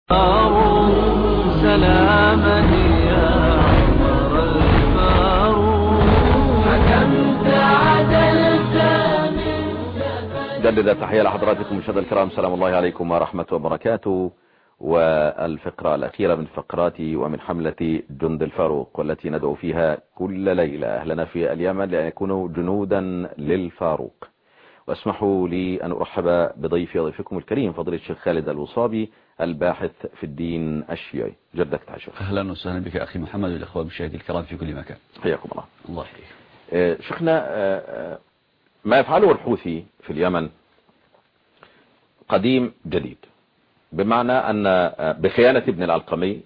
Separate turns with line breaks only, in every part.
سلاما يا عمر الفاروق، حكمت عدلت من
جدد تحية لحضراتكم مشاهدينا الكرام، سلام الله عليكم ورحمة وبركاته. والفقرة الأخيرة من فقراتي ومن حملة جند الفاروق، والتي ندعو فيها كل ليلة أهلنا في اليمن لأن يكونوا جنودا للفاروق. واسمحوا لي أن أرحب ضيفكم الكريم فضيلة الشيخ خالد الوصابي، الباحث في الدين الشيعي. جدك تعشر.
أهلا وسهلا بك أخي محمد والأخوة المشاهدين الكرام في كل مكان.
حياكم الله.
الله يحييك.
شيخنا، ما يفعله الحوثي في اليمن قديم جديد، بمعنى أن بخيانة ابن العلقمي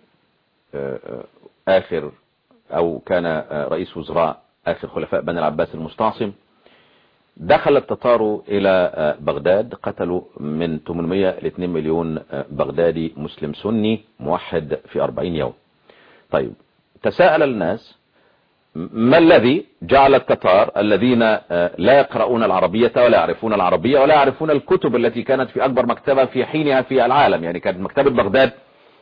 آخر أو كان رئيس وزراء آخر خلفاء بني العباس المستعصم، دخل التتار إلى بغداد، قتلوا من 800 ل 2 مليون بغدادي مسلم سني موحد في 40 يوم. طيب، تساءل الناس ما الذي جعل التتار الذين لا يقرؤون العربية ولا يعرفون العربية ولا يعرفون الكتب التي كانت في أكبر مكتبة في حينها في العالم، يعني كانت مكتبة بغداد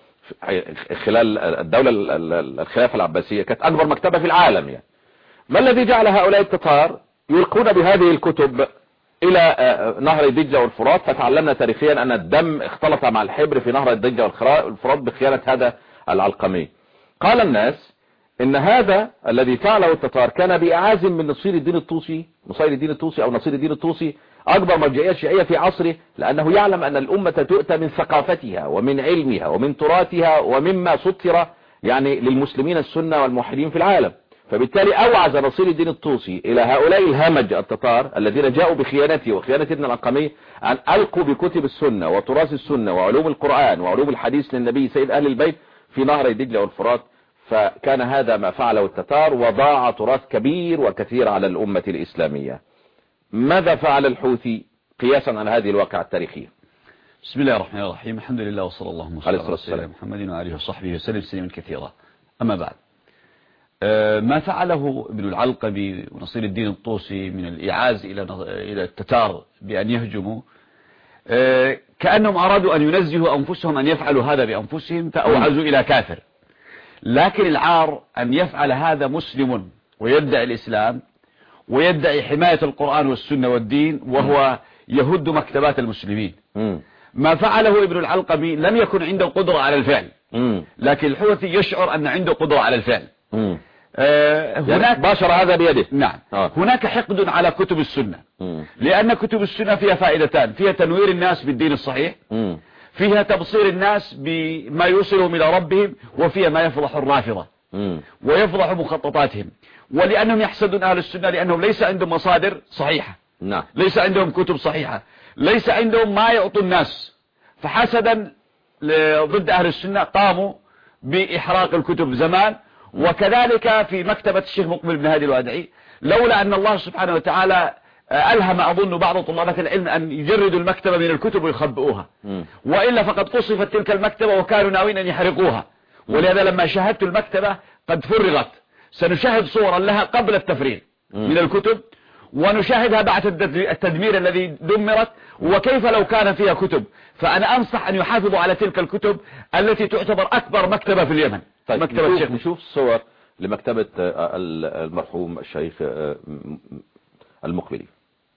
خلال الدولة الخلافة العباسية كانت أكبر مكتبة في العالم، يعني ما الذي جعل هؤلاء التتار يلقون بهذه الكتب إلى نهر الدجلة والفرات؟ فتعلمنا تاريخيا أن الدم اختلط مع الحبر في نهر الدجلة والفرات بخيانة هذا العلقمي. قال الناس إن هذا الذي فعله التتار كان بإعاز من نصير الدين الطوسي أو نصير الدين الطوسي، أكبر مرجعية شيعية في عصره، لأنه يعلم أن الأمة تؤتى من ثقافتها ومن علمها ومن تراثها ومما سطر يعني للمسلمين السنة والموحدين في العالم. فبالتالي أوعز نصير الدين الطوسي إلى هؤلاء الهمج التتار الذين جاءوا بخيانته وخيانة ابن العلقمي أن ألقوا بكتب السنة وتراث السنة وعلوم القرآن وعلوم الحديث للنبي سيد أهل البيت في نهر الدجلة والفرات. فكان هذا ما فعله التتار، وضاع تراث كبير وكثير على الأمة الإسلامية. ماذا فعل الحوثي قياسا على هذه الواقعة التاريخية؟
بسم الله الرحمن الرحيم، الحمد لله وصلى الله وسلم على سيدنا محمد وآله وصحبه وسلم تسليما كثيرا. أما بعد، ما فعله ابن العلقمي ونصير الدين الطوسي من الإعاز إلى التتار بأن يهجموا، كأنهم أرادوا أن ينزهوا أنفسهم أن يفعلوا هذا بأنفسهم فأوعزوا إلى كافر. لكن العار أن يفعل هذا مسلم ويدعي الإسلام ويدعي حماية القرآن والسنة والدين وهو يهد مكتبات المسلمين. ما فعله ابن العلقمي لم يكن عنده قدرة على الفعل، لكن الحوثي يشعر أن عنده قدرة على الفعل.
هناك باشر هذا بيده.
نعم. هناك حقد على كتب السنة، لأن كتب السنة فيها فائدتان: فيها تنوير الناس بالدين الصحيح، فيها تبصير الناس بما يوصلهم إلى ربهم، وفيها ما يفضح الرافضة ويفضح مخططاتهم. ولأنهم يحسدون أهل السنة لأنهم ليس عندهم مصادر صحيحة، ليس عندهم كتب صحيحة، ليس عندهم ما يعطوا الناس، فحسدا ضد أهل السنة قاموا بإحراق الكتب زمان. وكذلك في مكتبة الشيخ مقبل بن هادي الوادعي، لولا أن الله سبحانه وتعالى ألهم أظن بعض طلابة العلم أن يجردوا المكتبة من الكتب ويخبئوها، وإلا فقد قصفت تلك المكتبة وكانوا ناويين أن يحرقوها. ولهذا لما شاهدت المكتبة قد فرغت، سنشاهد صورا لها قبل التفريغ من الكتب، ونشاهدها بعد التدمير الذي دمرت، وكيف لو كان فيها كتب. فأنا أنصح أن يحافظوا على تلك الكتب التي تعتبر أكبر مكتبة في اليمن.
طيب، مكتبة الشيخ. نشوف صور لمكتبة المرحوم الشيخ المقبلي،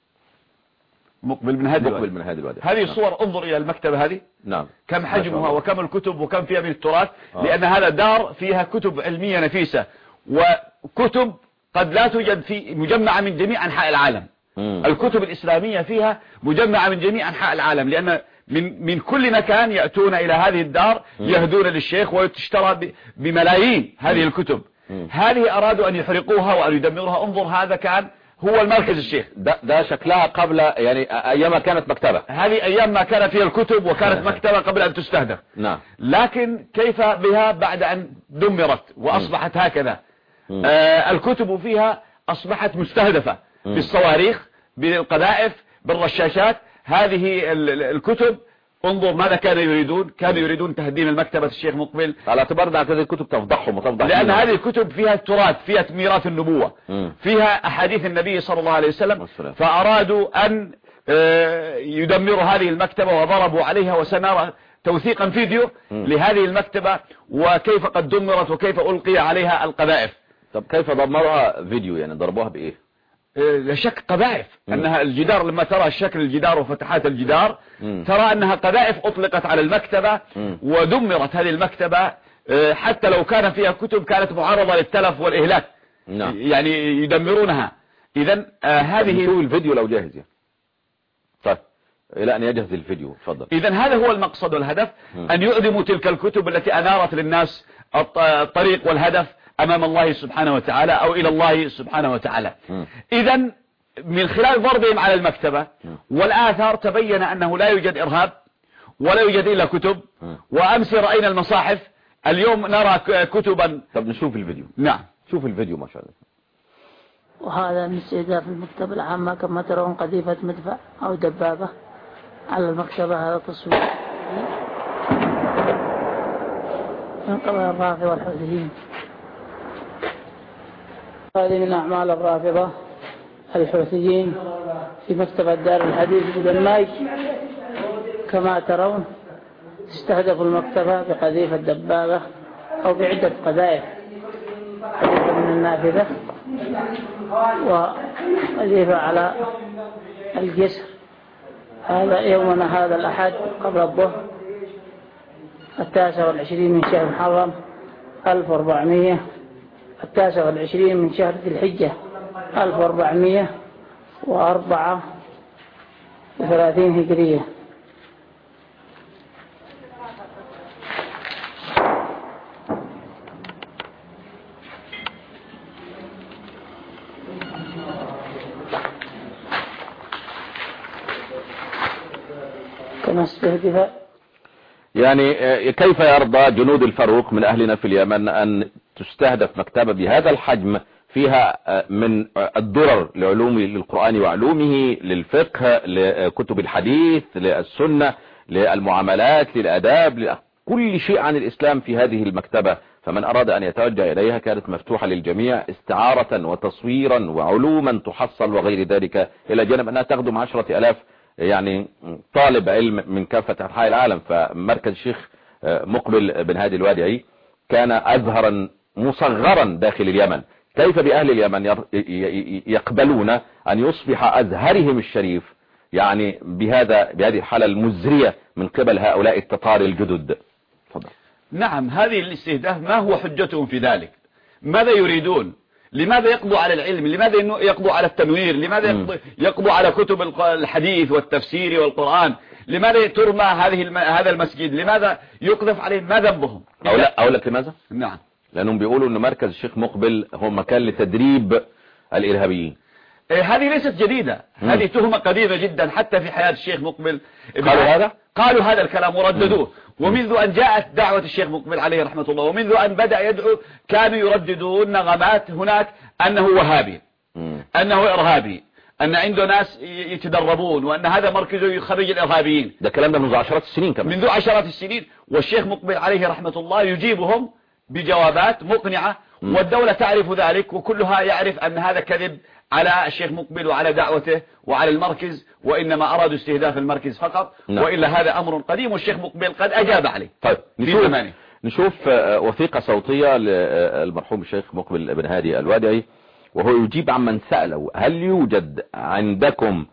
مقبل من هادي الوادي. هذه الصور، انظر إلى المكتبة هذه.
نعم.
كم حجمها وكم الكتب وكم فيها من التراث، لأن هذا دار فيها كتب علمية نفيسة، وكتب قد لا توجد في مجمعة من جميع أنحاء العالم. الكتب الإسلامية فيها مجمعة من جميع أنحاء العالم، لأن من كل مكان يأتون إلى هذه الدار يهدون للشيخ وتشترى بملايين هذه الكتب. هذه أرادوا أن يحرقوها وأن يدمروها. انظر، هذا كان هو المركز الشيخ.
ده شكلها قبل، يعني أيام ما كانت مكتبة.
هذه أيام ما كان فيها الكتب وكانت مكتبة قبل أن تستهدف.
نعم.
لكن كيف بها بعد أن دمرت وأصبحت هكذا؟ الكتب فيها أصبحت مستهدفة بالصواريخ، بالقذائف، بالرشاشات. هذه الكتب، انظر ماذا كانوا يريدون. كانوا يريدون تهديم المكتبة الشيخ مقبل،
على اعتبار أن هذه الكتب تفضحهم وتفضح،
لأن هذه الكتب فيها التراث، فيها ميراث النبوة، فيها أحاديث النبي صلى الله عليه وسلم. فأرادوا أن يدمروا هذه المكتبة وضربوا عليها، وسنرى توثيقا فيديو لهذه المكتبة وكيف قد دمرت وكيف ألقي عليها القذائف.
طب كيف دمروها فيديو؟ يعني ضربوها بإيه؟
لا شك قذائف. أنها الجدار، لما ترى شكل الجدار وفتحات الجدار ترى أنها قذائف أطلقت على المكتبة ودمرت هذه المكتبة. حتى لو كان فيها كتب كانت معرضة للتلف والإهلاك. يعني يدمرونها. إذن هذه
شوف الفيديو لو جاهز يعني. طيب إلى أن يجهز الفيديو تفضل.
إذن هذا هو المقصد والهدف، أن يؤذموا تلك الكتب التي أنارت للناس الطريق والهدف أمام الله سبحانه وتعالى أو إلى الله سبحانه وتعالى. إذن من خلال ضربهم على المكتبة والآثار تبين أنه لا يوجد إرهاب ولا يوجد إلا كتب. وأمس رأينا المصاحف، اليوم نرى كتبا.
طب نشوف الفيديو.
نعم
شوف الفيديو ما شاء الله.
وهذا من استهداف المكتبة العامة كما ترون قذيفة مدفع أو دبابة على المكتبة. هذا تصوير من قبل الرافضة والحوثيين. هذه من أعمال الرافضة الحوثيين في مكتبة دار الحديث بدماج. كما ترون استهدفوا المكتبة بقذيفة دبابة أو بعدة قذائف، قذيفة من النافذة وقذيفة على الجسر. هذا يومنا هذا الأحد قبل الظهر 29 من شهر محرم 1400 29 من شهر ذي الحجة 1434 هجرية. كما استهدف.
يعني كيف يرضى جنود الفاروق من أهلنا في اليمن أن تستهدف مكتبة بهذا الحجم فيها من الدرر لعلوم للقرآن وعلومه، للفقه، لكتب الحديث، للسنة، للمعاملات، للأداب، كل شيء عن الإسلام في هذه المكتبة. فمن أراد أن يتوجه إليها كانت مفتوحة للجميع استعارة وتصويرا وعلوما تحصل وغير ذلك، إلى جانب أنها تخدم 10,000 يعني طالب علم من كافة أنحاء العالم. فمركز الشيخ مقبل بن هادي الوادعي كان أزهرا مصغرا داخل اليمن. كيف بأهل اليمن يقبلون أن يصبح أزهرهم الشريف يعني بهذه الحالة المزرية من قبل هؤلاء التتار الجدد؟ فضل.
نعم، هذه الاستهداف ما هو حجتهم في ذلك؟ ماذا يريدون؟ لماذا يقضوا على العلم؟ لماذا يقضوا على التنوير؟ لماذا يقضوا على كتب الحديث والتفسير والقرآن؟ لماذا ترمى هذا المسجد؟ لماذا يقذف عليهم؟ ما ذنبهم؟
أقول لك لماذا؟
نعم،
لأنهم بيقولوا أن مركز الشيخ مقبل هو مكان لتدريب الإرهابيين.
هذه ليست جديدة، هذه تهمة قديمة جدا حتى في حياة الشيخ مقبل.
قالوا
هذا الكلام ورددوه. ومنذ أن جاءت دعوة الشيخ مقبل عليه رحمة الله ومنذ أن بدأ يدعو كانوا يرددون نغمات هناك أنه وهابي، أنه إرهابي، أن عنده ناس يتدربون، وأن هذا مركزه يخرج الإرهابيين.
ده الكلام ده منذ عشرات السنين كمان.
منذ عشرات السنين. والشيخ مقبل عليه رحمة الله يجيبهم بجوابات مقنعة، والدولة تعرف ذلك وكلها يعرف أن هذا كذب على الشيخ مقبل وعلى دعوته وعلى المركز، وإنما أرادوا استهداف المركز فقط. وإلا هذا أمر قديم والشيخ مقبل قد أجاب عليه.
طيب نشوف وثيقة صوتية للمرحوم الشيخ مقبل بن هادي الوادعي وهو يجيب عمن سأله: هل يوجد عندكم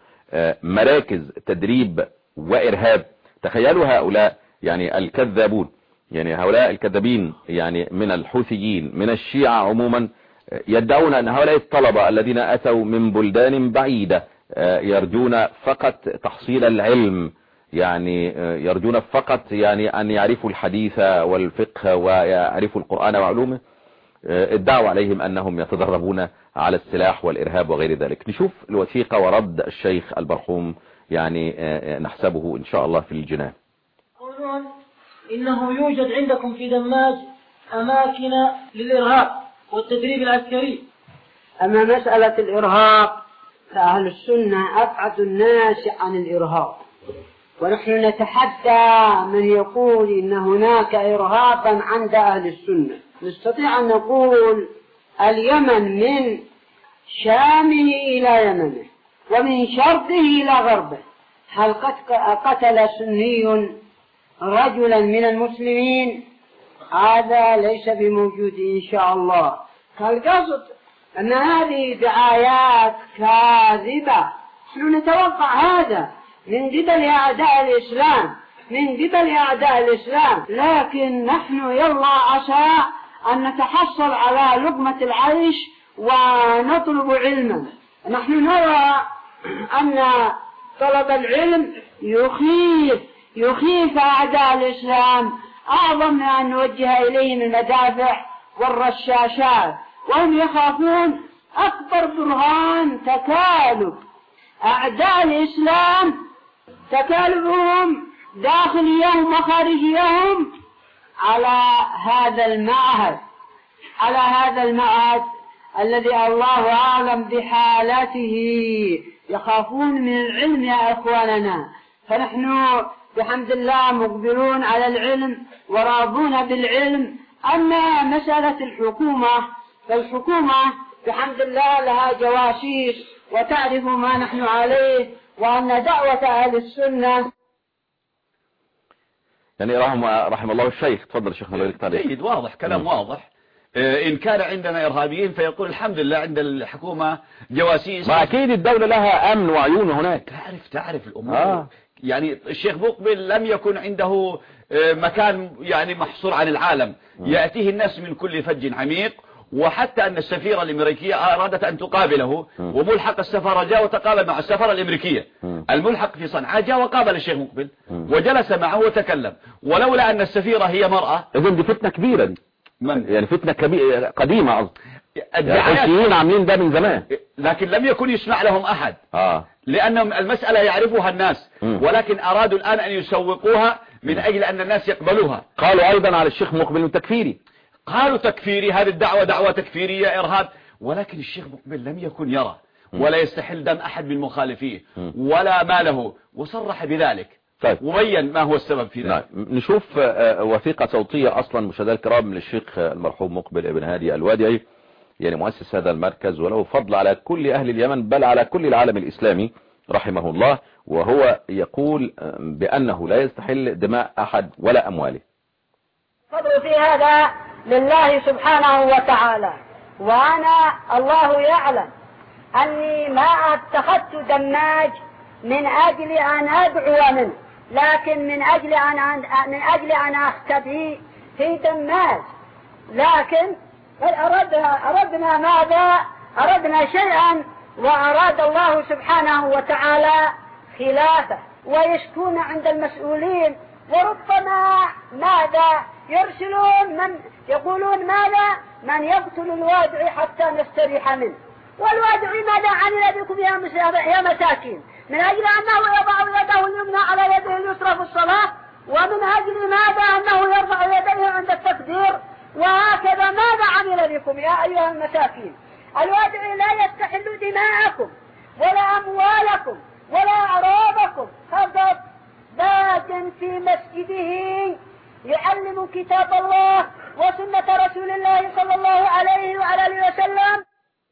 مراكز تدريب وإرهاب؟ تخيلوا هؤلاء يعني الكذابون، يعني هؤلاء الكذابين يعني من الحوثيين من الشيعة عموما، يدعون أن هؤلاء الطلبة الذين أتوا من بلدان بعيدة يرجون فقط تحصيل العلم، يعني يرجون فقط يعني أن يعرفوا الحديث والفقه ويعرفوا القرآن وعلومه. ادعوا عليهم أنهم يتدربون على السلاح والإرهاب وغير ذلك. نشوف الوثيقة ورد الشيخ المرحوم، يعني نحسبه إن شاء الله في الجنان.
يقولون إنه يوجد عندكم في دماج أماكن للإرهاب والتدريب العسكري.
أما مسألة الإرهاب فأهل السنة أبعد الناس عن الإرهاب، ونحن نتحدى من يقول إن هناك إرهابا عند أهل السنة. نستطيع أن نقول اليمن من شامه إلى يمنه ومن شرقه إلى غربه، هل قتل سني رجلا من المسلمين، هذا ليس بموجود إن شاء الله. فالقصد أن هذه دعايات كاذبة، نحن نتوقع هذا من قبل أعداء الإسلام، من قبل أعداء الإسلام، لكن نحن يلا عسى أن نتحصل على لقمة العيش ونطلب علما. نحن نرى أن طلب العلم يخيف أعداء الإسلام أعظم من أن نوجه إليهم المدافع والرشاشات، وهم يخافون أكبر برهان تكالب أعداء الإسلام، تكالبهم داخليهم وخارجيهم على هذا المعهد الذي الله أعلم بحالته. يخافون من العلم يا إخواننا، فنحن بحمد الله مقبلون على العلم وراضون بالعلم. أما مسألة الحكومة، فالحكومة بحمد الله لها جواسيس وتعرف ما نحن عليه، وأن دعوة أهل السنة.
يعني رحم الله الشيخ. تفضل شيخنا.
جيد، واضح، كلام واضح. إن كان عندنا إرهابيين فيقول الحمد لله عند الحكومة جواسيس.
ما أكيد الدولة لها أمن وعيون هناك.
تعرف الأمور. يعني الشيخ مقبل لم يكن عنده مكان يعني محصور عن العالم، يأتيه الناس من كل فج عميق، وحتى أن السفيرة الأمريكية أرادت أن تقابله، وملحق السفارة جاء وتقابل مع السفارة الأمريكية. الملحق في صنعاء جاء وقابل الشيخ مقبل وجلس معه وتكلم، ولولا أن السفيرة هي مرأة.
إذن دي فتنة كبيرة دي. يعني فتنة قديمة قصدي.
الحوثيين
عاملين ده من زمان،
لكن لم يكن يسمع لهم أحد. لأن المسألة يعرفها الناس، ولكن أرادوا الآن أن يسوقوها من أجل أن الناس يقبلوها.
قالوا أيضا على الشيخ مقبل تكفيري،
قالوا تكفيري، هذه الدعوة دعوة تكفيرية إرهاب. ولكن الشيخ مقبل لم يكن يرى ولا يستحل دم أحد من مخالفيه ولا ماله، وصرح بذلك.
طيب،
وبين ما هو السبب في ذلك.
نشوف وثيقة صوتية أصلا مشاهدينا الكرام للشيخ المرحوم مقبل ابن هادي الوادعي، يعني مؤسس هذا المركز، وله فضل على كل أهل اليمن بل على كل العالم الإسلامي رحمه الله. وهو يقول بأنه لا يستحل دماء أحد ولا أمواله.
فضل في هذا لله سبحانه وتعالى، وأنا الله يعلم أني ما اتخذت دماج من أجل أن أدعو منه، لكن من أجل أن أختفي في دماج. لكن أردنا ماذا؟ أردنا شيئا وأراد الله سبحانه وتعالى خلافه، ويشكون عند المسؤولين، وربما ماذا يرسلون من يقولون ماذا؟ من يقتل الوادع حتى نستريح منه. والوادع ماذا عمل بكم يا مساكين؟ من أجل أنه يضع يده اليمنى على يده اليسرى في الصلاة، ومن أجل ماذا؟ أنه يرفع يديه عند التكبير. وهكذا ماذا عمل بكم يا أيها المساكين؟ الوادع لا يستحل دماءكم ولا أموالكم ولا أعراضكم، فقط باد في مسجده يعلم كتاب الله وسنة رسول الله صلى الله عليه وعلى آله وسلم.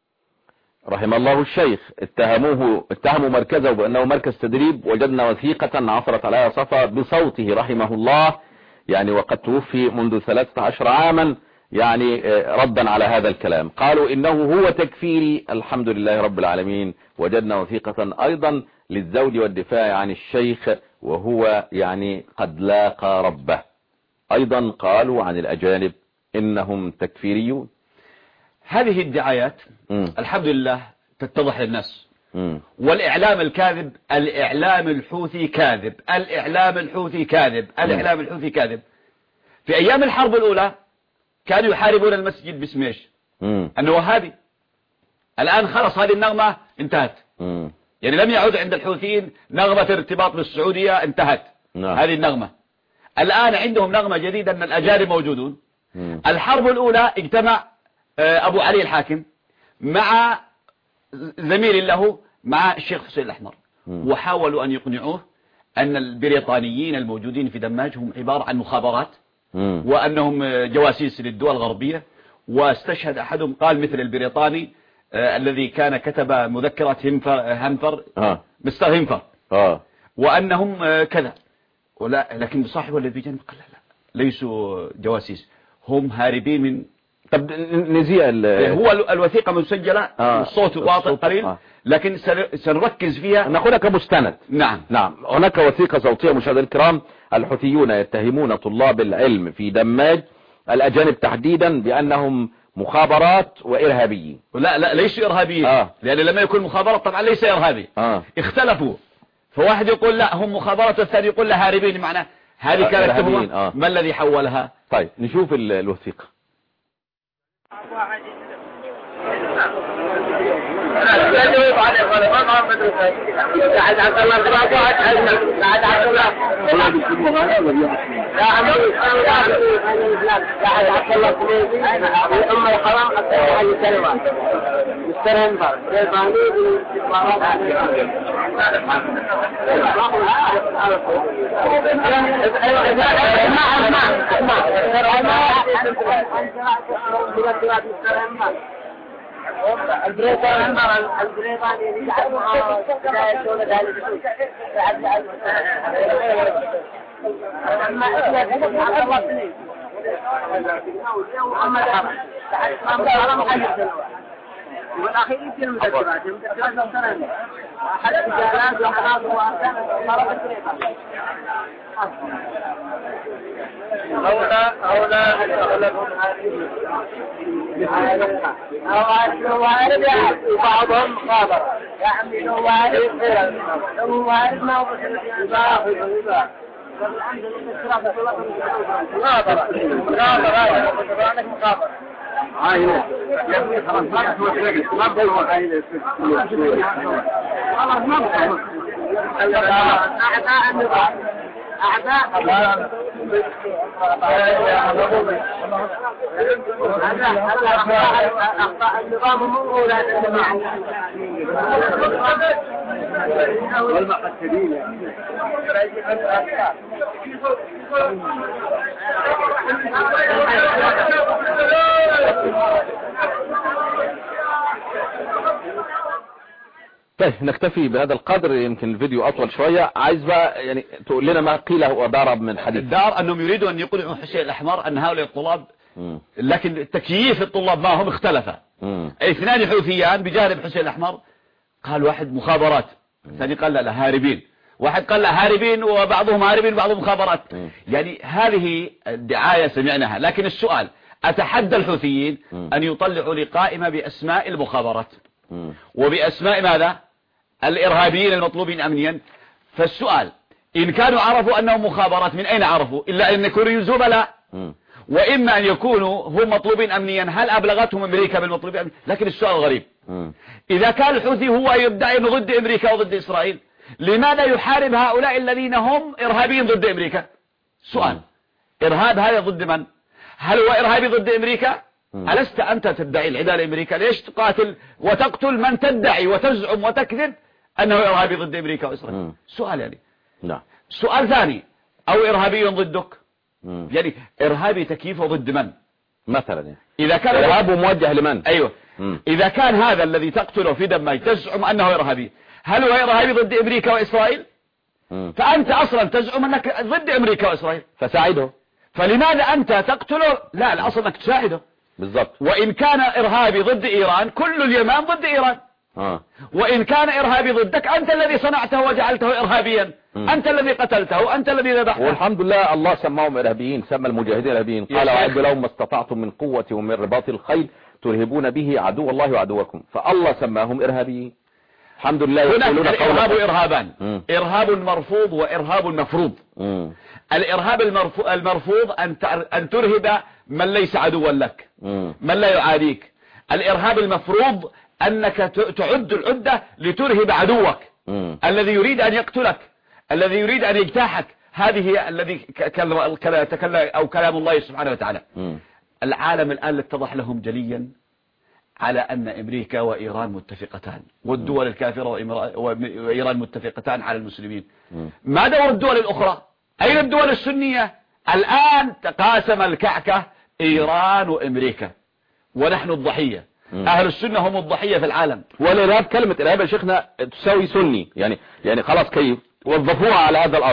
رحم الله الشيخ. اتهموا مركزه بأنه مركز تدريب. وجدنا وثيقة عثرت عليها صفا بصوته رحمه الله، يعني وقد توفي منذ 13 عاما، يعني ردا على هذا الكلام. قالوا إنه هو تكفيري. الحمد لله رب العالمين. وجدنا وثيقة أيضا للزوج والدفاع عن الشيخ، وهو يعني قد لاقى ربه. أيضا قالوا عن الأجانب إنهم تكفيريون.
هذه الدعايات الحمد لله تتضح للناس. والإعلام الكاذب، الإعلام الحوثي كاذب، الإعلام الحوثي كاذب، الإعلام الحوثي كاذب. في أيام الحرب الأولى كانوا يحاربون المسجد باسم ايش؟ الوهابي. الآن خلص هذه النغمة انتهت. يعني لم يعود عند الحوثيين نغمة ارتباط بالسعودية، انتهت هذه النغمة. الآن عندهم نغمة جديدة أن الأجانب موجودون. الحرب الأولى اجتمع أبو علي الحاكم مع زميل له مع الشيخ حسين الأحمر، وحاولوا أن يقنعوه أن البريطانيين الموجودين في دماج هم عبارة عن مخابرات، وأنهم جواسيس للدول الغربية. واستشهد أحدهم قال مثل البريطاني الذي كان كتب مذكرة هنفر مستر هنفر، وأنهم كذا. ولا لكن صاحب الذي بجانب قال لا ليسوا جواسيس، هم هاربين من.
طب نزيع
هو الوثيقة مسجلة والصوت واضح قليل لكن سنركز فيها
ناخذها كمستند.
نعم
هناك وثيقة صوتية مشاهدينا الكرام. الحوثيون يتهمون طلاب العلم في دماج الأجانب تحديدا بأنهم مخابرات وإرهابيين.
لا ليسوا إرهابيين لأن لما يكون مخابرات طبعا ليس إرهابي. اختلفوا، فواحد يقول لا هم مخابرات والثاني يقول لا هاربين، معناه هذه كانت تهمة. ما الذي حولها؟
طيب نشوف الوثيقة.
البريطاني يجعل دولة والأخير يمكن المذكرات مثلا أحد الرجالات وحناط وأركان طرف البريطاني. هؤلاء وارد بعضهم مخابرة يعني وارد ما هو أخطاء النظام مو لا والمقتدين
طيب نكتفي بهذا القدر، يمكن الفيديو أطول شوية. عايز بقى يعني تقول لنا ما قيله وضرب من حديث
الدار أنهم يريدوا أن يقولوا حسين الأحمر أن هؤلاء الطلاب لكن تكييف الطلاب ما هم اختلف. اثنان حوثيان بجانب حسين الأحمر، قال واحد مخابرات، الثاني قال لا هاربين، واحد قال لا هاربين وبعضهم هاربين وبعضهم مخابرات. يعني هذه الدعاية سمعناها، لكن السؤال أتحدى الحوثيين أن يطلعوا لي قائمة بأسماء المخابرات وبأسماء ماذا الإرهابيين المطلوبين أمنيا. فالسؤال إن كانوا عرفوا أنهم مخابرات من أين عرفوا؟ إلا أن يكونوا زملاء، وإما أن يكونوا هم مطلوبين أمنيا. هل أبلغتهم أمريكا بالمطلوبين أمنيا؟ لكن السؤال غريب، إذا كان الحوثي هو يدعي أنه ضد أمريكا وضد إسرائيل، لماذا يحارب هؤلاء الذين هم إرهابيين ضد أمريكا؟ سؤال، إرهاب هذا ضد من؟ هل هو إرهابي ضد أمريكا؟ ألست أنت تدعي العداء لأمريكا؟ ليش تقاتل وتقتل من تدعي وتزعم وتكذب أنه إرهابي ضد أمريكا وإسرائيل؟ سؤال يعني.
لا.
سؤال ثاني، أو إرهابي ضدك؟ يعني إرهابي تكييفه ضد من؟
مثلا يعني
إذا كان
إرهابه موجه لمن؟
أيوه. إذا كان هذا الذي تقتله في دمج تزعم أنه إرهابي، هل هو إرهابي ضد أمريكا وإسرائيل؟ فأنت أصلا تزعم أنك ضد أمريكا وإسرائيل،
فساعده.
فلماذا أنت تقتله؟ لا الأصل أنك تساعده.
بالضبط.
وإن كان إرهابي ضد إيران، كل اليمن ضد إيران. وإن كان إرهابي ضدك، أنت الذي صنعته وجعلته إرهابيا، أنت الذي قتلته، أنت الذي ذبحته.
والحمد لله الله سماهم إرهابيين، سمى المجاهدين إرهابيين، قال وأعدوا لهم ما استطعتم من قوة ومن رباط الخيل ترهبون به عدو الله وعدوكم، فالله سماهم إرهابيين. الحمد لله.
هناك الإرهاب إرهابان، إرهاب مرفوض وإرهاب مفروض. الإرهاب المرفوض أن ترهب من ليس عدوا لك، من لا يعاديك. الإرهاب المفروض أنك تعد العدة لترهب عدوك الذي يريد أن يقتلك، الذي يريد أن يجتاحك. هذه هي الذي تكلم أو كلام الله سبحانه وتعالى. العالم الآن اتضح لهم جليا على أن أمريكا وإيران متفقتان، والدول الكافرة وإيران متفقتان على المسلمين. ما دور الدول الأخرى؟ أين الدول السنية؟ الآن تقاسم الكعكة إيران وأمريكا، ونحن الضحية. أهل السنة هم الضحية في العالم.
والإرهاب، كلمة إرهاب يا شيخنا تساوي سني، يعني خلاص كيف وظفوها على هذا الأمر.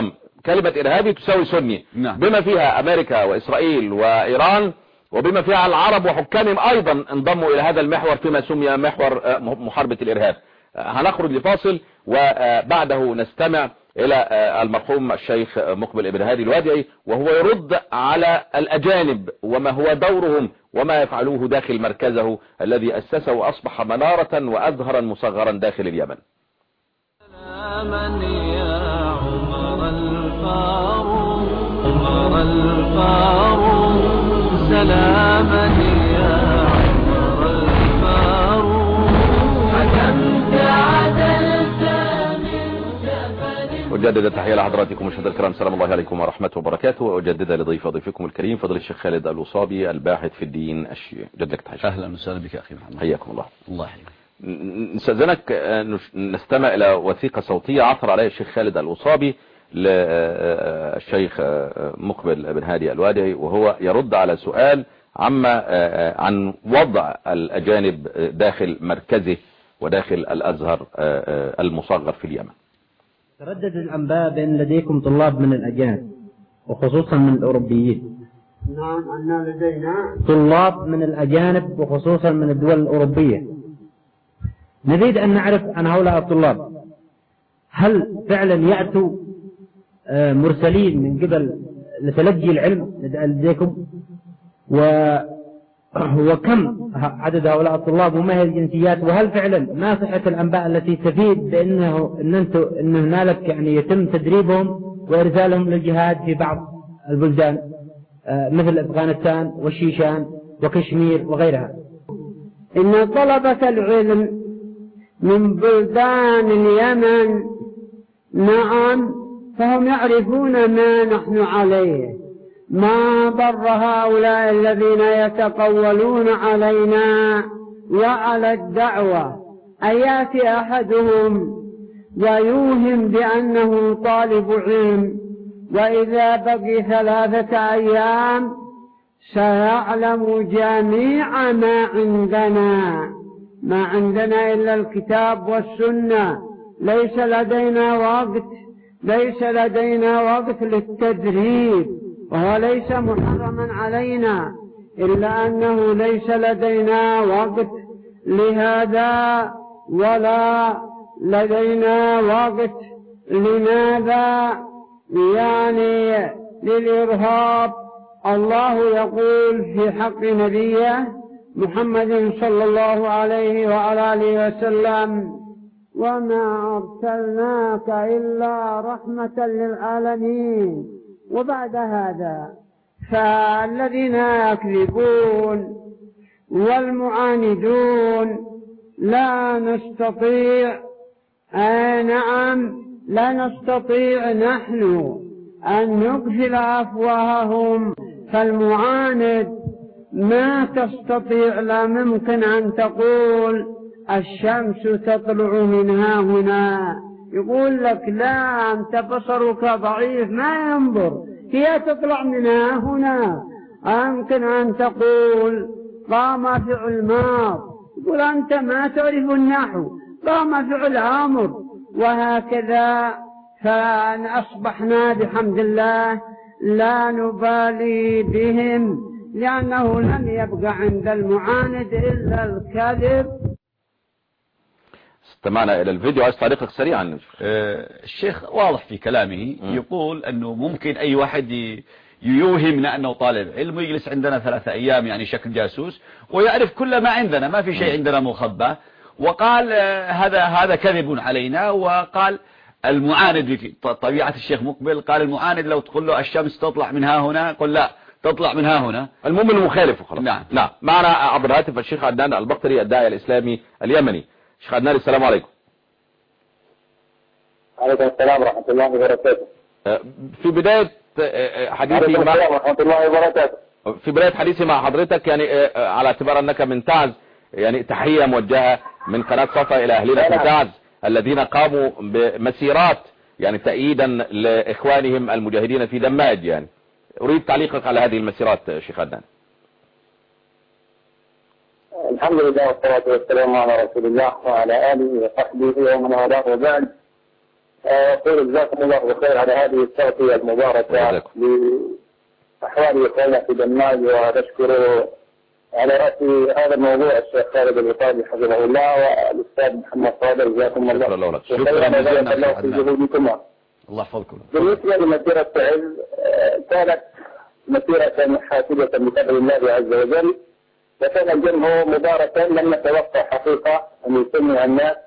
كلمة إرهابي تساوي سني.
نعم.
بما فيها أمريكا وإسرائيل وإيران، وبما فيها العرب وحكامهم أيضا انضموا إلى هذا المحور فيما سمي محور محاربة الإرهاب. هنخرج لفاصل وبعده نستمع إلى المرحوم الشيخ مقبل ابن هادي الوادعي وهو يرد على الأجانب وما هو دورهم وما يفعلوه داخل مركزه الذي أسسه وأصبح منارة وأزهرا مصغرا داخل اليمن.
سلاما يا عمر الفاروق، عمر الفاروق، سلاما يا عمر الفاروق، حكمت عدلت من سفر.
أجدد التحية لحضراتكم مشاهدينا الكرام، سلام الله عليكم ورحمة وبركاته، وأجدد ضيفكم الكريم فضل الشيخ خالد الوصابي الباحث في الدين الشيعي. جدك تحية.
أهلا وسهلا بك أخي محمد.
حياكم الله.
الله يحييك.
نستأذنك نستمع إلى وثيقة صوتية عثر عليها الشيخ خالد الوصابي للشيخ مقبل بن هادي الوادعي، وهو يرد على سؤال عن وضع الأجانب داخل مركزه وداخل الأزهر المصغر في اليمن.
تردد الأنباء بأن لديكم طلاب من الأجانب وخصوصا من الأوروبيين.
نعم، أن لدينا
طلاب من الأجانب وخصوصا من الدول الأوروبية. نريد أن نعرف عن هؤلاء الطلاب، هل فعلا يأتوا مرسلين من قبل لتلقي العلم لديكم، وكم عدد هؤلاء الطلاب وما هي الجنسيات، وهل فعلا ما صحة الأنباء التي تفيد بأنه إن هنالك يعني يتم تدريبهم وإرسالهم للجهاد في بعض البلدان مثل أفغانستان والشيشان وكشمير وغيرها.
إن طلبة العلم من بلدان اليمن نعم، فهم يعرفون ما نحن عليه، ما ضر هؤلاء الذين يتقولون علينا وعلى الدعوة أن يأتي أحدهم ويوهم بأنه طالب علم، وإذا بقي 3 أيام سيعلم جميع ما عندنا إلا الكتاب والسنة. ليس لدينا وقت للتدريب، وهو ليس محرما علينا، إلا أنه ليس لدينا وقت لهذا ولا لدينا وقت لماذا؟ يعني للإرهاب. الله يقول في حق نبيه محمد صلى الله عليه وعلى آله وسلم: وما أرسلناك إلا رحمة للعالمين. وبعد هذا فالذين يكذبون والمعاندون لا نستطيع نحن أن نقفل أفواههم. فالمعاند ما تستطيع، لا ممكن أن تقول الشمس تطلع من ها هنا، يقول لك لا أنت بصرك ضعيف ما ينظر، هي تطلع من ها هنا. يمكن أن تقول قام فعل ماض، يقول أنت ما تعرف النحو، قام فعل أمر، وهكذا. فأن أصبحنا بحمد الله لا نبالي بهم، لأنه لم يبقى عند المعاند إلا الكذب.
استمعنا إلى الفيديو، عايز تعليقك سريعا.
الشيخ واضح في كلامه، يقول أنه ممكن أي واحد يوهمنا أنه طالب علم ويجلس عندنا 3 أيام يعني شكل جاسوس ويعرف كل ما عندنا، ما في شيء عندنا مخبى. وقال هذا كذب علينا. وقال المعاند طبيعة الشيخ مقبل، قال المعاند لو تقول له الشمس تطلع من ها هنا قل لا تطلع من ها هنا،
المهم المخالف وخلاص.
نعم.
معنا عبر الهاتف الشيخ عدنان البقري الداعية الإسلامي اليمني. شيخ عدنان السلام عليكم.
عليكم السلام ورحمة الله وبركاته.
في بداية حديثي مع حضرتك يعني على اعتبار أنك من تعز، يعني تحية موجهة من قناة صفا إلى أهلنا في تعز الذين قاموا بمسيرات يعني تأييدا لإخوانهم المجاهدين في دماج. يعني أريد تعليقك على هذه المسيرات شيخ عدنان.
الحمد لله والصلاة والسلام على رسول الله وعلى آله وصحبه ومن والاه، وبعد. أقول جزاكم الله خير على هذه التغطية المباركة لأحوال إخواننا في دماج، ونشكر على رأس هذا الموضوع الشيخ خالد الوطاني حفظه الله والأستاذ محمد صادق، جزاكم الله خير.
شكرا جزيلا
في جهودكما.
الله يحفظكم.
بالنسبة لمسيرة تعز، كانت مسيرة حاسبة بفضل الله عز وجل، وكان الجمع مباركا. لم نتوقع حقيقة أن يسمع الناس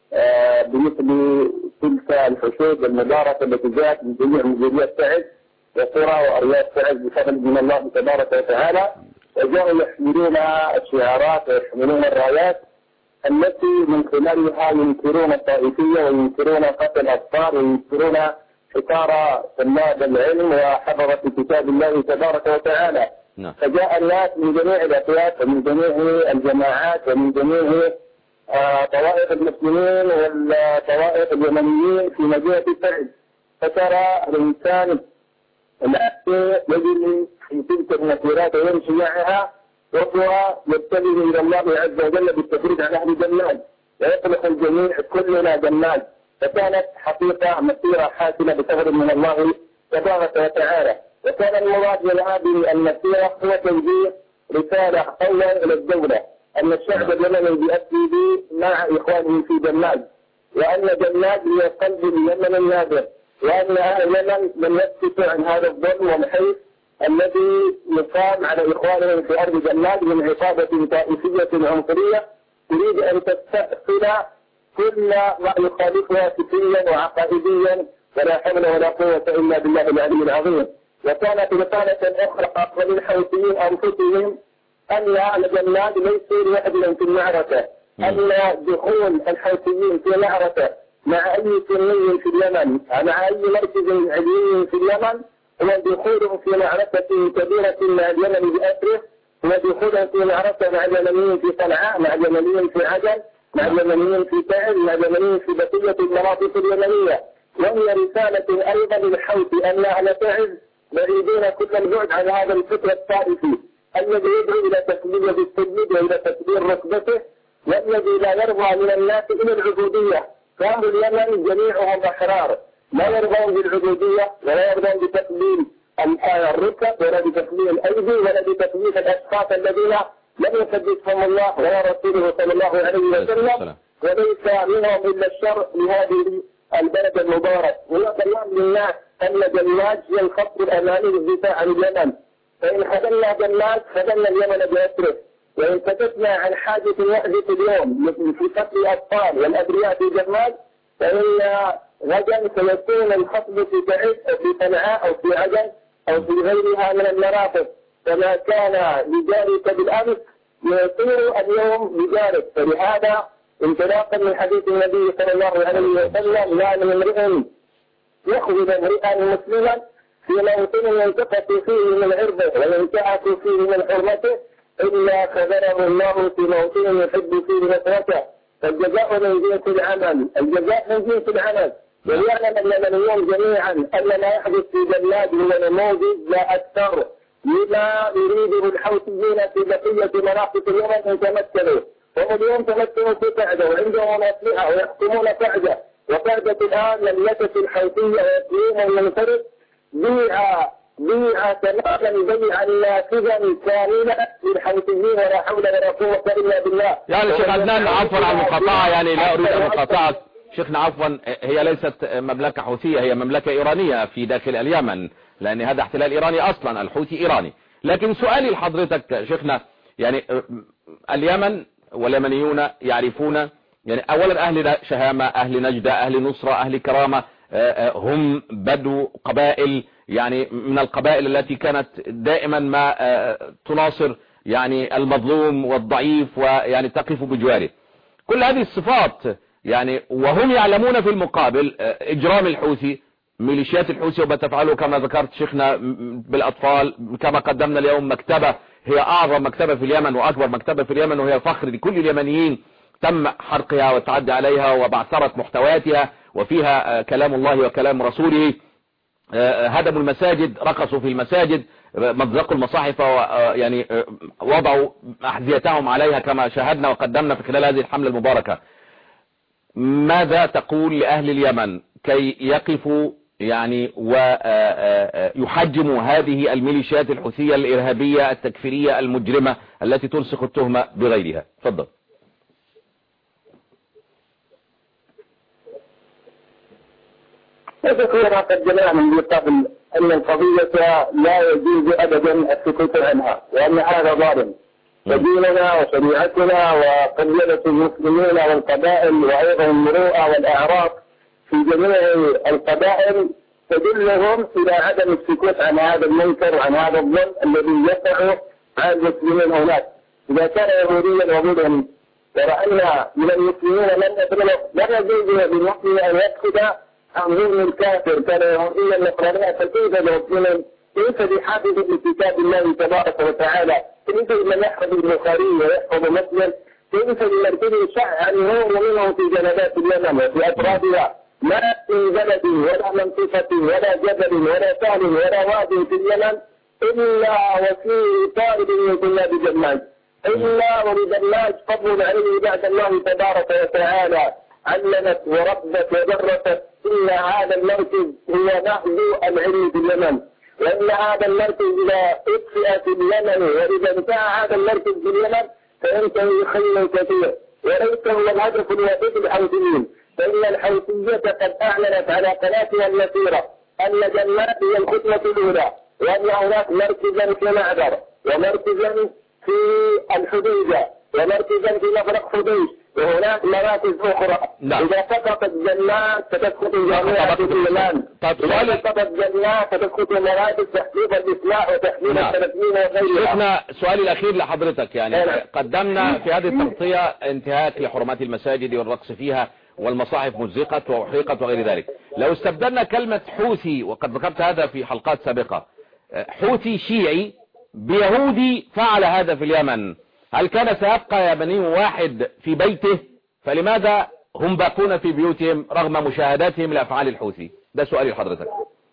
بمثل تلك الحشود المباركة التي جاءت من جميع مديريات تعز وقرى وأرياف تعز بفضل من الله تبارك وتعالى، وجاءوا يحملون الشعارات ويحملون الرايات التي من خلالها ينكرون الطائفية وينكرون قتل الأطفال وينكرون حكار طلاب العلم وحفظة كتاب الله تبارك وتعالى. فجاء الناس من جميع الأطياف ومن جميع الجماعات ومن جميع طوائف المسلمين والطوائف اليمنيين في مدينة تعز، فترى الإنسان الذي يجري في تلك المسيرات ويمشي معها وهو يتجه إلى الله عز وجل بالتفريج عن أهل دماج ويطلق الجميع كلنا دماج. فكانت حقيقة مسيرة حاسمة بفضل من الله تبارك وتعالى. وكان المراد من هذه المسيرة هو توجيه رسالة أولا إلى الدولة أن الشعب اليمني بأسره مع إخوانه في دماج، وأن دماج هي قلب اليمن النادر، وأن أهل اليمن لم يسكتوا عن هذا الظلم والحيف الذي يقام على إخوانهم في أرض دماج من عصابة طائفية عنصرية تريد أن تستأصل كل ما يخالفها فكريا وعقائديا، ولا حول ولا قوة إلا بالله العلي العظيم. وكانت رسالة أخرى للحوثيين أنفسهم أن أهل دماج ليسوا لوحدهم في المعركة، أن دخول الحوثيين في معركة مع أي سني في اليمن مع أي مركز علمي في اليمن هو دخولهم في معركة كبيرة مع اليمن بأسره، ودخولهم في معركة مع اليمنيين في صنعاء، مع اليمنيين في عدن، مع اليمنيين في تعز، مع اليمنيين في بقية المناطق اليمنية. وهي رسالة أيضا للحوثي أن أهل تعز بعيدون كل البعد عن هذا الفكر الطائفي الذي يدعو إلى تسليم بالسجود وإلى تكبير ركبته، والذي لا يرضى من الناس إلى العبودية. فأهل اليمن جميعهم أحرار، لا يرضون بالعبودية ولا يرضون بتقليل الركب ولا بتقليل الأيدي ولا بتقليل الأشخاص الذين لم يثبتهم الله ولا رسوله صلى الله عليه وسلم، وليس منهم إلا الشر لهذه البلد المبارك. ويقول للناس أن دماج هي الخط الأمامي للدفاع عن اليمن، فإن خذلنا دماج خذلنا اليمن بأسره، وإن كتبنا عن حاجة وحدة اليوم في قتل الأطفال والأبرياء في دماج، فإن غدا سيكون الخطب في تعز أو في صنعاء أو في عدن أو في غيرها من المناطق، فما كان لذلك بالأمس يصير اليوم بذلك. فلهذا انطلاقا من حديث النبي صلى الله عليه وسلم لا من امرئ يخرج امرئا مسلما في موطن ينتقص فيه من عرضه وينتهك فيه من حرمته إلا خذله الله في موطن يحب فيه نصرته. فالجزاء من جنس العمل، الجزاء من جنس العمل. وليعلم اليمنيون جميعا أن ما يحدث في دماج هو نموذج لا أكثر لما يريده الحوثيين في بقية مناطق اليمن إن تمثلوا. هم اليوم تمثلوا في قاعدة وعندهم أسلحة ويحكمون قاعدة، وقاعدة الآن مملكة الحوثية ويقيمهم المنفرد بيع تماما بيعا نافذا كاملا للحوثيين، ولا حول ولا قوة إلا بالله.
يعني شيخ عدنان عفوا عن المقاطعة، يعني لا أريد أن أقاطعك شيخنا عفوا، هي ليست مملكة حوثية، هي مملكة إيرانية في داخل اليمن، لأن هذا احتلال إيراني أصلا، الحوثي إيراني. لكن سؤالي لحضرتك شيخنا، يعني اليمن واليمنيون يعرفون يعني أولا أهل شهامة، أهل نجدة، أهل نصرة، أهل كرامة، هم بدو قبائل يعني من القبائل التي كانت دائما ما تناصر يعني المظلوم والضعيف ويعني تقف بجواره. كل هذه الصفات يعني، وهم يعلمون في المقابل إجرام الحوثي، ميليشيات الحوثي وبتفعله كما ذكرت شيخنا بالأطفال. كما قدمنا اليوم مكتبة هي أعظم مكتبة في اليمن وأكبر مكتبة في اليمن، وهي فخر لكل اليمنيين، تم حرقها والتعدي عليها وبعثرة محتوياتها، وفيها كلام الله وكلام رسوله. هدموا المساجد، رقصوا في المساجد، مزقوا المصاحف، يعني وضعوا أحذيتهم عليها كما شاهدنا وقدمنا في خلال هذه الحملة المباركة. ماذا تقول لأهل اليمن كي يقفوا يعني ويحجموا هذه الميليشيات الحوثية الإرهابية التكفيرية المجرمة التي تلصق التهمة بغيرها؟ تفضل.
وذكرنا قد جمعنا من قبل أن القضية لا يجوز أبدا السكوت عنها، وأن هذا ظالم. وديننا وشريعتنا وقبيلة المسلمين والقبائل وأيضا المروءة والأعراف في جميع القبائل تدلهم إلى عدم السكوت عن هذا المنكر وعن هذا الظلم الذي يقع على المسلمين هناك. إذا كان يهوديا ومنهم ورأينا من المسلمين لم يجوز للمسلم أن يسكت عن ظلم الكافر، كان يهوديا نصرانيا، فكيف المسلمين كيف بحافظ بكتاب الله تبارك وتعالى؟ كيف لمن يحفظ البخاري ويحفظ مسلم؟ كيف لمن شعر نور منه في جنبات اليمن وفي أطرافها؟ ما في بلد ولا منطقة ولا جبل ولا سهل ولا وادي في اليمن إلا وفيه طالب من طلاب جماج، إلا ولجماج فضل عليه بعد الله تبارك وتعالى علمت وربت ودرست إن هذا المركز هو نهض العلم في اليمن، وأن هذا المركز إذا أطفئ في اليمن وإذا انتهى هذا المركز في اليمن فينتهي خير كثير، وليس هو الهدف الوحيد للحوثيين، فإن الحوثية قد أعلنت على قناتها المسيرة أن جماج هي الخطوة الأولى، وأن هناك مركزا في معبر ومركزا في الحديدة ومركزا في مفرق حديش وهناك مراكز أخرى. إذا سقطت جنات ستسقط جامعة في اليمن، إذا سقطت جنات ستسقط مراكز تحقيق الإسلاء وتحقيق التنفيذ وغيرها.
شفنا سؤالي الأخير لحضرتك، يعني قدمنا في هذه التغطية انتهاك لحرمات المساجد والرقص فيها والمصاحف مزقت وأحرقت وغير ذلك. لو استبدلنا كلمة حوثي، وقد ذكرت هذا في حلقات سابقة، حوثي شيعي بيهودي فعل هذا في اليمن، هل كان سيبقى يمني واحد في بيته؟ فلماذا هم باقون في بيوتهم رغم مشاهداتهم لأفعال الحوثي؟ ده سؤالي لحضرتك.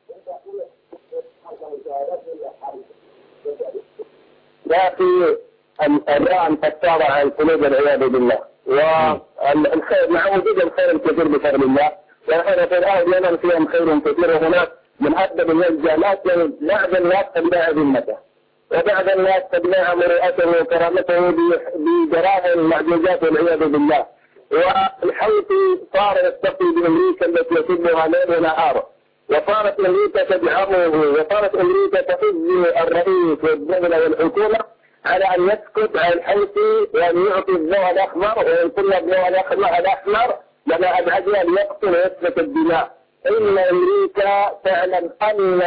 لا في الآن فتار على القلوب والعياذ بالله، والخير مع وجود الخير الكثير بفضل الله، ونحن في الأهل اليمن فيهم خير كثير، وهناك من أدب الوجه، لكن بعض الناس تبنى ذمته وبعض الناس تبنى مروءته وكرامته بجرائم المعجزات والعياذ بالله. والحوثي صار يستقي بأمريكا التي يسبها ليل ونهار، وصارت أمريكا تدعمه، وصارت أمريكا تحز الرئيس والدولة والحكومة على أن يسكت على الحوثي وأن يعطي الضوء الأحمر، ويقول الضوء الأحمر لما أبعدها ليقتل ويسفك الدماء. إن أمريكا تعلم أن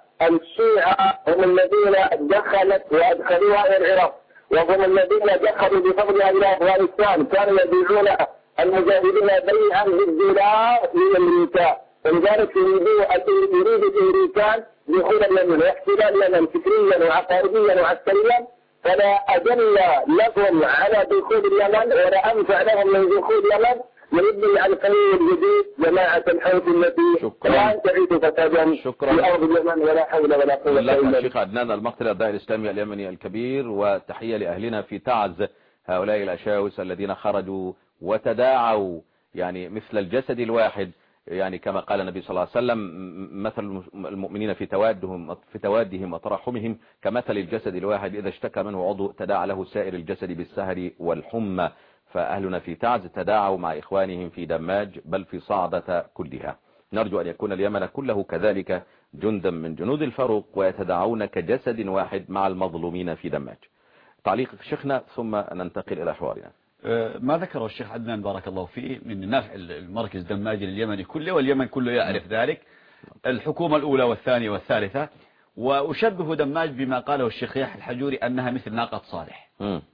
الشيعة هم الذين دخلت وأدخلوها إلى العراق، وهم الذين دخلوا بفضلها إلى أفغانستان، كانوا يبيعون المجاهدين بيعا بالدولار لأمريكا، ولذلك يريد الأمريكان دخول اليمن واحتلال اليمن فكريا وعقائديا وعسكريا، فلا أدل لهم على دخول اليمن ولا أنفع لهم من دخول اليمن نبني على القانون الجديد جماعة الحوثي التي لا تعيد فسادا في أرض اليمن، ولا حول ولا قوة إلا بالله.
الشيخ عدنان المقتل الداعي الإسلامي اليمني الكبير، وتحية لأهلنا في تعز هؤلاء الأشاوس الذين خرجوا وتداعوا يعني مثل الجسد الواحد، يعني كما قال النبي صلى الله عليه وسلم مثل المؤمنين في توادهم وترحمهم كمثل الجسد الواحد إذا اشتكى منه عضو تداعى له سائر الجسد بالسهر والحمى. فأهلنا في تعز تداعوا مع إخوانهم في دماج بل في صعدة كلها. نرجو أن يكون اليمن كله كذلك جندا من جنود الفاروق ويتداعون كجسد واحد مع المظلومين في دماج. تعليق شيخنا ثم ننتقل إلى حوارنا.
ما ذكره الشيخ عدنان بارك الله فيه من نفع المركز دماج اليمني كله، واليمن كله يعرف ذلك، الحكومة الأولى والثانية والثالثة. وأشبه دماج بما قاله الشيخ يحيى الحجوري أنها مثل ناقة صالح،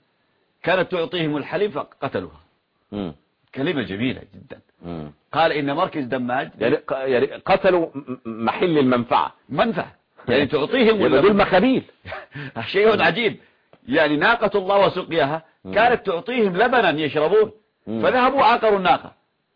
كانت تعطيهم الحليب فقتلوها. كلمة جميلة جدا. قال إن مركز دماج
يعني قتلوا محل المنفعة،
منفعة يعني تعطيهم
دول مخابيل.
شيء عجيب، يعني ناقة الله وسقياها كانت تعطيهم لبنا يشربون، فذهبوا عاقروا الناقة.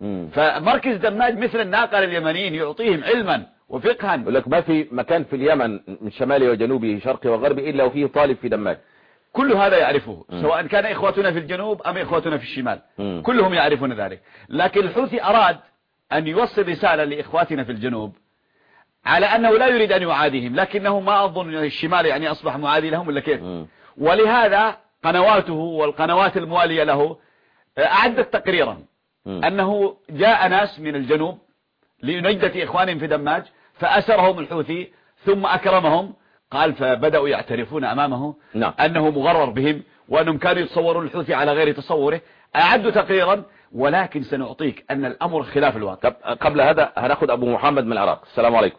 فمركز دماج مثل الناقة لليمنيين، يعطيهم علما وفقها.
يقول لك ما في مكان في اليمن من شمالي وجنوبي شرقي وغربي إلا وفيه طالب في دماج.
كل هذا يعرفه، سواء كان إخوتنا في الجنوب أم إخوتنا في الشمال، كلهم يعرفون ذلك. لكن الحوثي أراد أن يوصل رسالة لإخواتنا في الجنوب على أنه لا يريد أن يعاديهم، لكنه ما أظن الشمال يعني أصبح معادي لهم ولا كيف. ولهذا قنواته والقنوات الموالية له أعدت تقريرا أنه جاء ناس من الجنوب لنجدة إخوانهم في دماج فأسرهم الحوثي ثم أكرمهم، قال فبدأوا يعترفون أمامه أنه مغرر بهم وأنهم كانوا يتصورون الحوثي على غير تصوره. أعدوا تقريرا، ولكن سنعطيك أن الأمر خلاف الواقع.
قبل هذا هناخد أبو محمد من العراق. السلام عليكم.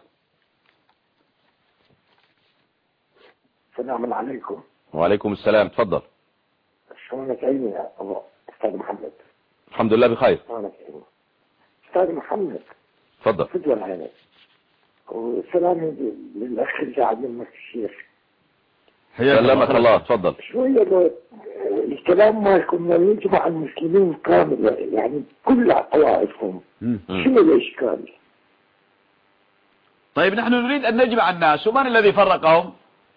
السلام عليكم.
وعليكم السلام، تفضل.
شلونك عيني يا أستاذ محمد؟
الحمد لله بخير.
شلونك عيني أستاذ محمد؟
تفضل.
فدوى عينك. وسلامي للأخ اللي علمك الشيخ.
سلمك الله. تفضل.
شوية الكلام مالكم يجمع المسلمين كامل، يعني كل طوائفهم. شنو الإشكال؟
طيب نحن نريد أن نجمع الناس، ومن الذي فرقهم؟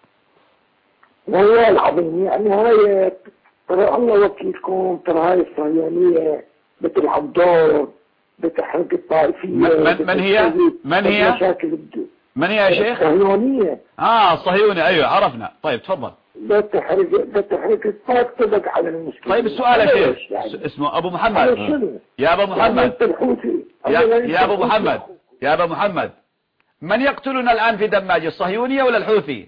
والله العظيم يعني هاي ترى الله وكيلكم، ترى هاي الصهيونية بتلعب دور، بتحرق الطائفية.
من هي؟ من هي يا شيخ؟
الصهيونية.
الصهيونية، أيوة عرفنا. طيب تفضل.
بتحرق الطاقة على المسلمين.
طيب السؤال يا شيخ يعني. اسمه أبو محمد. يا أبو محمد يا أبو محمد يا أبو محمد، من يقتلنا الآن في دماج، الصهيونية ولا الحوثي؟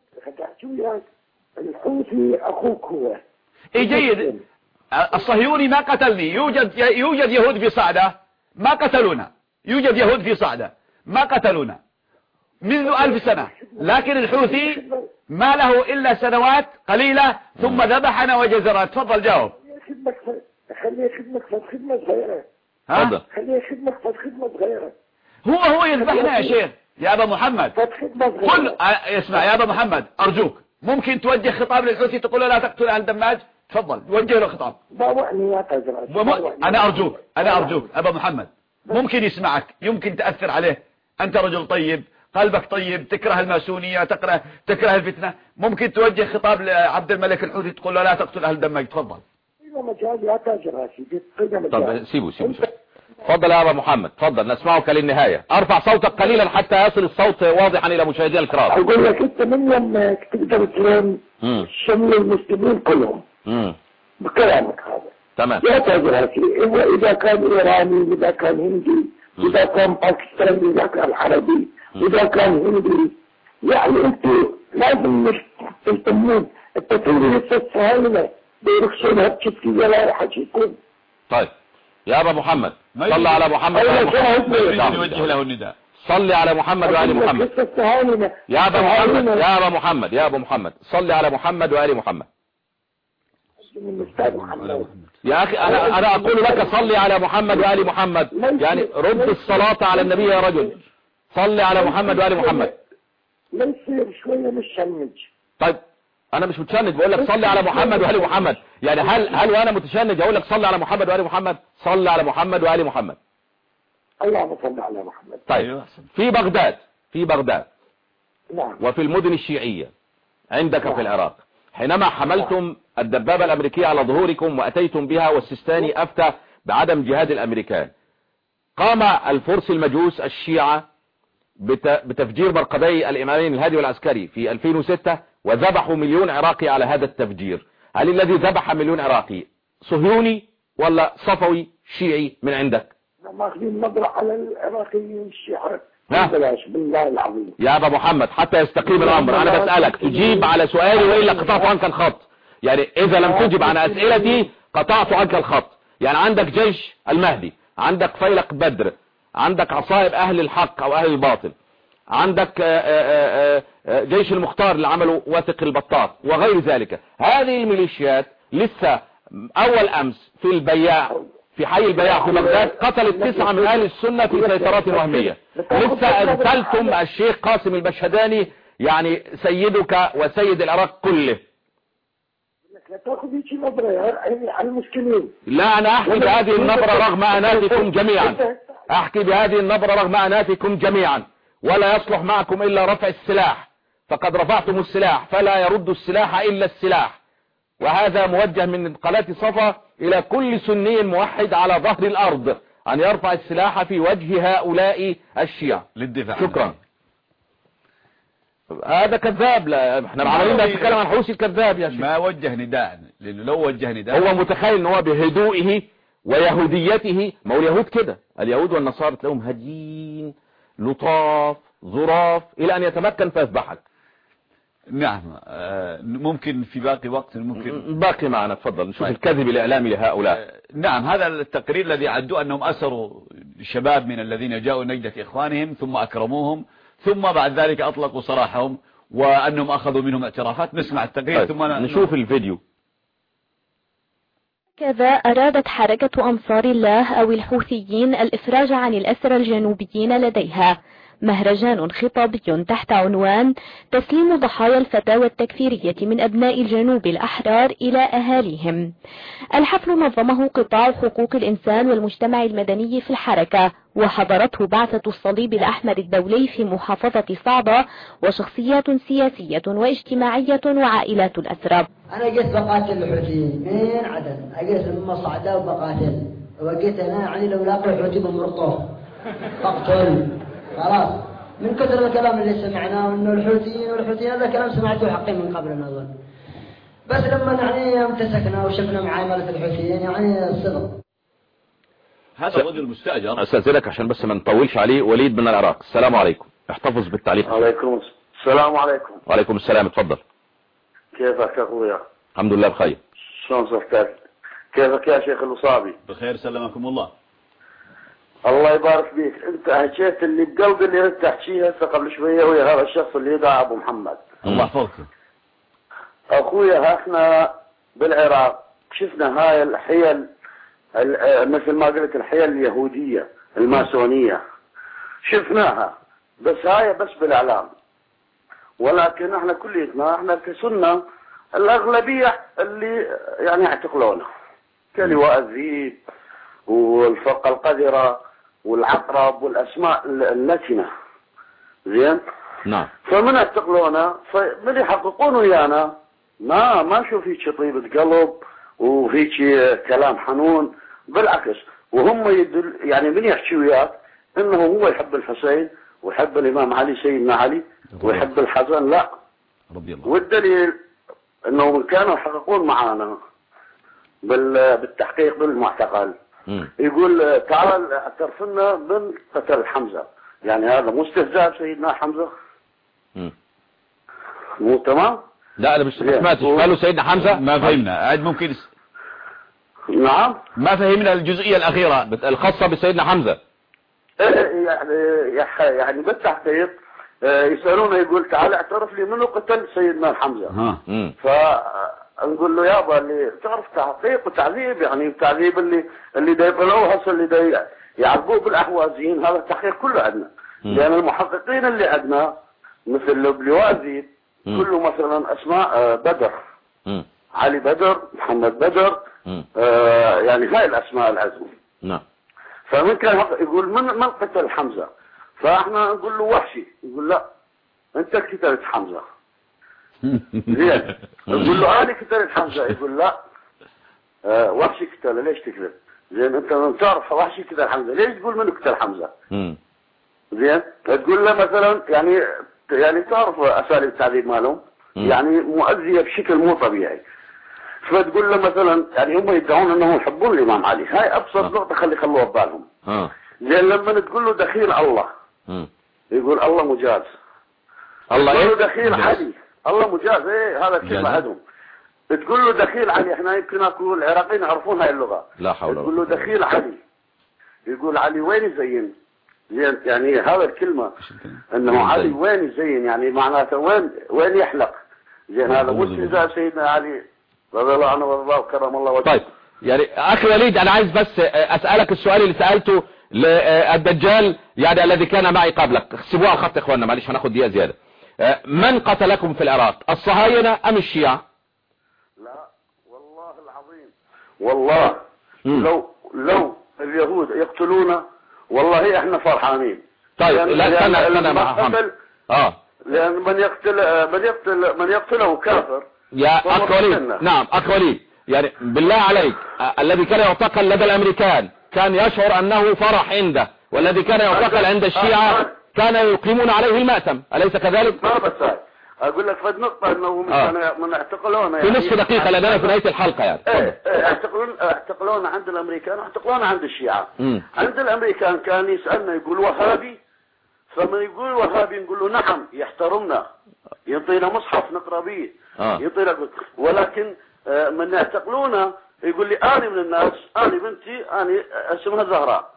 الحوثي أخوك هو.
جيد. الصهيوني ما قتلني. يوجد يهود في صعدة ما قتلونا، يوجد يهود في صعدة ما قتلونا منذ 1000 سنة، لكن الحوثي ما له إلا سنوات قليلة ثم ذبحنا وجزرنا. تفضل جاوب.
خليه خدمة غيره. خليه خدمة غيره.
هو يذبحنا يا شيخ. يا أبا محمد اسمع يا أبا محمد، أرجوك ممكن توجه خطاب للحوثي تقول له لا تقتل أهل دماج؟ تفضل وجه له خطاب. أنا أرجوك أبا محمد، ممكن يسمعك، يمكن تأثر عليه. أنت رجل طيب، قلبك طيب، تكره الماسونية، تكره الفتنة، ممكن توجه خطاب لعبد الملك الحوثي تقول له لا تقتل أهل دماج. تفضل.
طب سيبه. تفضل يا أبا محمد، تفضل نسمعك للنهاية. أرفع صوتك قليلا حتى يصل الصوت واضحا إلى مشاهدينا الكرام.
أقول لك أنت من لما تقدر تلام شمل المسلمين كلهم بكلامك هذا.
تمام.
لا تجراسي، إذا كان إيراني، إذا كان هندي، إذا كان باكستاني، إذا كان عربي، إذا كان هندي، يعني أنتوا لازم تهتمون. التطوير الصهاينة بيرخصونها بشكل لا حكيكم.
طيب يا أبا محمد صل على محمد وآل محمد.
نوجه له النداء.
صل على محمد وآل محمد. يا أبا محمد يا أبا محمد صل على محمد وآل محمد. يا أخي أنا أقول لك صل على محمد وآل محمد، يعني رد الصلاة على النبي يا رجل. صل على محمد وآل محمد.
لا يصير شوية مش شنج.
طيب أنا مش متشنج، بقول لك صل على محمد وآل محمد. يعني هل وأنا متشنج أقول لك صل على محمد وآل محمد؟ صل على محمد وآل محمد.
اللهم صل على محمد.
طيب في بغداد
نعم،
وفي المدن الشيعية عندك في العراق، حينما حملتم الدبابة الأمريكية على ظهوركم وأتيتم بها والسيستاني أفتى بعدم جهاد الأمريكان، قام الفرس المجوس الشيعة بتفجير مرقدي الإمامين الهادي والعسكري في 2006 وذبحوا 1,000,000 عراقي على هذا التفجير. هل الذي ذبح 1,000,000 عراقي صهيوني ولا صفوي شيعي من عندك؟
ماخذين نظرة على العراقيين الشيعة. بالله العظيم
يا أبا محمد حتى يستقيم الأمر، أنا بسألك تجيب على سؤالي وإلا قطعت عنك الخط. يعني إذا لم تجب عن أسئلتي قطعت عنك الخط. يعني عندك جيش المهدي، عندك فيلق بدر، عندك عصائب أهل الحق أو أهل الباطل، عندك جيش المختار اللي عملوا واثق البطاط وغير ذلك. هذه الميليشيات لسه أول أمس في البياع، في حي البياع في بغداد، قتلت 9 من أهل السنة في سيطرات وهمية. لسه أذلتم الشيخ قاسم البشهداني، يعني سيدك وسيد العراق كله.
لا تأخذ هيك نظرة على المسلمين.
لا أنا أحكي بهذه النبرة رغم أناتكم جميعا، أحكي بهذه النبرة رغم أناتكم جميعا، ولا يصلح معكم إلا رفع السلاح، فقد رفعتم السلاح فلا يرد السلاح إلا السلاح. وهذا موجه من قناة صفا إلى كل سني موحد على ظهر الأرض أن يرفع السلاح في وجه هؤلاء الشيعة
للدفاع.
شكرا. هذا كذاب. لا احنا عمالين نتكلم عن حوثي الكذاب يا شيخ.
ما وجه نداء، لأنه لو وجه نداء
هو متخيل ان هو بهدوئه ويهوديته. ما هو اليهود كده، اليهود والنصارى تلاقيهم هاديين لطاف ظراف إلى أن يتمكن فيذبحك.
نعم. ممكن في باقي وقت ممكن
باقي معنا. تفضل نشوف الكذب الإعلامي لهؤلاء.
نعم. هذا التقرير الذي عدوا أنهم أسروا شباب من الذين جاءوا نجدة إخوانهم ثم أكرموهم ثم بعد ذلك أطلقوا سراحهم وأنهم أخذوا منهم اعترافات. نسمع التقرير ثم
نشوف الفيديو.
كذا أرادت حركة أنصار الله أو الحوثيين الإفراج عن الأسرى الجنوبيين لديها مهرجان خطابي تحت عنوان تسليم ضحايا الفتاوى التكفيرية من أبناء الجنوب الأحرار إلى أهاليهم. الحفل نظمه قطاع حقوق الإنسان والمجتمع المدني في الحركة، وحضرته بعثة الصليب الأحمر الدولي في محافظة صعدة وشخصيات سياسية واجتماعية وعائلات الأسرى.
أنا جيت بقاتل الحوثيين من عدن، أجيت من صعدة وبقاتل، وجيت أنا يعني لو لاقوا الحوثي بمرطوه بقتل خلاص. من كثر الكلام اللي سمعناه انه الحوثيين هذا كلام سمعته حقي من قبل نظر، بس لما يعني امتسكنا وشفنا معاملة الحوثيين يعني الصدق.
هذا الرجل مستأجر.
استاذنك عشان بس ما نطولش عليه. وليد من العراق، السلام عليكم. احتفظ بالتعليق.
عليكم السلام. عليكم.
وعليكم السلام. اتفضل.
كيفك اخويا؟
الحمد لله بخير.
شلون صحتك؟ كيفك يا شيخ الوصابي؟
بخير سلمكم الله.
الله يبارك بيك. انت حكيت اللي بقلبي اللي ردت تحكيه هسه قبل شويه ويا هذا الشخص اللي يدعى ابو محمد.
الله يحفظك.
اخويا احنا بالعراق شفنا هاي الحيل مثل ما قلت الحيل اليهوديه الماسونيه شفناها، بس هاي بس بالاعلام، ولكن احنا كليتنا احنا كسنه الاغلبيه اللي يعني يعتقلونه كلواء الذيب والفرقه القذره والعقرب والاسماء النتنه. زين؟
نعم.
فمن اعتقلونا فمن يحققون ويانا ما نشوف هيك طيبة قلب وهيك كلام حنون، بالعكس وهم يدل يعني من يحكي وياك انه هو يحب الحسين ويحب الامام علي سيدنا علي ويحب الحسن. لا
رضي الله.
والدليل انهم كانوا يحققون معانا بالتحقيق بالمعتقل. يقول تعال اعترف لنا من قتل حمزة، يعني هذا مو استهزاء سيدنا حمزة؟ مو تمام؟
لا انا مش سمعتش. قالوا سيدنا حمزة
ما فهمنا. عاد ممكن
نعم
ما فهمنا الجزئية الأخيرة
الخاصة بسيدنا حمزة.
يعني بالتحقيق يسألونه يقول تعال اعترف لي منو قتل سيدنا حمزة. فنقول له يابا اللي تعرف تحقيق وتعذيب، يعني التعذيب اللي دا يطلعوه هسه اللي دا يعذبوه بالاحوازيين، هذا التحقيق كله عندنا. لان المحققين اللي عندنا مثل لواء الذيب كله مثلا اسماء بدر، علي بدر، محمد بدر، يعني هاي الاسماء العزم.
نعم.
فمن كان يقول من قتل حمزة، فاحنا نقول له وحشي، يقول لا انت قتلت حمزة. زين نقول له انا قتلت حمزة، يقول لا وحشي قتله. ليش تكذب؟ زين انت تعرف وحشي قتل حمزة، ليش تقول منو قتل حمزة؟ زين تقول له مثلا يعني تعرف اساليب التعذيب مالهم يعني مؤذية بشكل مو طبيعي. فتقول له مثلا يعني هم يدعون انهم يحبون الامام علي، هاي ابسط نقطة خلوها ببالهم. زين لما تقول له دخيل الله يقول الله مجاز.
الله
تقول له دخيل علي الله مجاز. ايه هذا الكلمة عندهم. تقول له دخيل علي، احنا يمكن اقول العراقيين يعرفون هاي اللغة.
لا حول ولا قوة.
تقول له دخيل علي، يقول علي وين يزين؟ زين يعني هذا الكلمة انه علي وين يزين يعني معناته وين يحلق. زين هذا مو استهزاء سيدنا علي رضي الله عنه وارضاه وكرم الله وجهه.
طيب يعني اخي وليد انا عايز بس اسالك السؤال اللي سالته للدجال يعني الذي كان معي قبلك. سيبوها على الخط يا اخواننا معلش هناخد دقيقه زياده. من قتلكم في العراق، الصهاينه ام الشيعة؟
لا والله العظيم والله لو اليهود يقتلونا والله احنا فرحانين.
طيب لا استنى مع
لان من يقتله كافر
يا أخ وليد، نعم أخ وليد، يعني بالله عليك الذي كان يعتقل لدى الأمريكان كان يشعر أنه فرح عنده، والذي كان يعتقل عند الشيعة كان يقيمون عليه المأتم، أليس كذلك؟
ما بس أقول لك فد نقطة أنه من اعتقلونا
في نصف دقيقة لأننا في نهاية الحلقة يعني.
اعتقلونا عند الأمريكان واعتقلونا عند الشيعة. عند الأمريكان كان يسألنا يقول وهابي، فمن يقول وهابي نقول له نعم يحترمنا، يعطينا مصحف نقرأ به، يعطينا، ولكن من يعتقلونا يقول لي أنا من الناس، أنا بنتي أنا اسمها زهراء،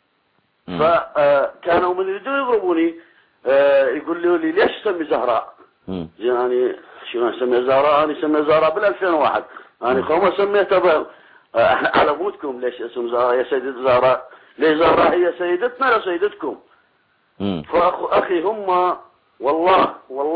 فكانوا من يريدون يضربوني يقول لي ليش تسمي زهراء؟ يعني شو نسمي زهراء؟ أنا سمي زهراء بال2001، أنا خوما سميتها على موتكم، ليش اسم زهراء يا سيدة زهراء؟ ليش زهراء هي سيدتنا لا سيدتكم؟ فأخي هم والله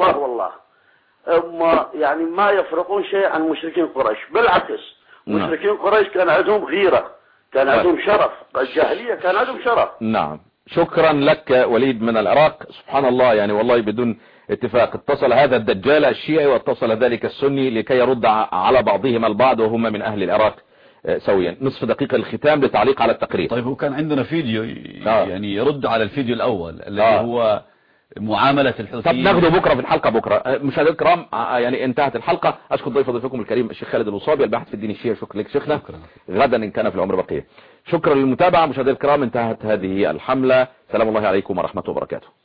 هم يعني ما يفرقون شيء عن مشركين قريش، بالعكس مشركين قريش كان عندهم غيرة، كان عندهم شرف، الجاهلية كان عندهم شرف.
نعم، شكرا لك وليد من العراق. سبحان الله، يعني والله بدون اتفاق اتصل هذا الدجال الشيعي واتصل ذلك السني لكي يرد على بعضهم البعض وهم من أهل العراق سويا. نصف دقيقة الختام للتعليق على التقرير.
طيب، هو كان عندنا فيديو يعني يرد على الفيديو الأول الذي هو معاملة الحوثيين.
طب ناخده بكرة في الحلقة بكرة. مشاهدينا الكرام، يعني انتهت الحلقة. أشكر ضيفكم الكريم الشيخ خالد الوصابي الباحث في الدين الشيعي. شكرا لك شيخنا، غدا إن كان في العمر بقية. شكرا للمتابعة. مشاهدينا الكرام، انتهت هذه الحملة. سلام الله عليكم ورحمة وبركاته.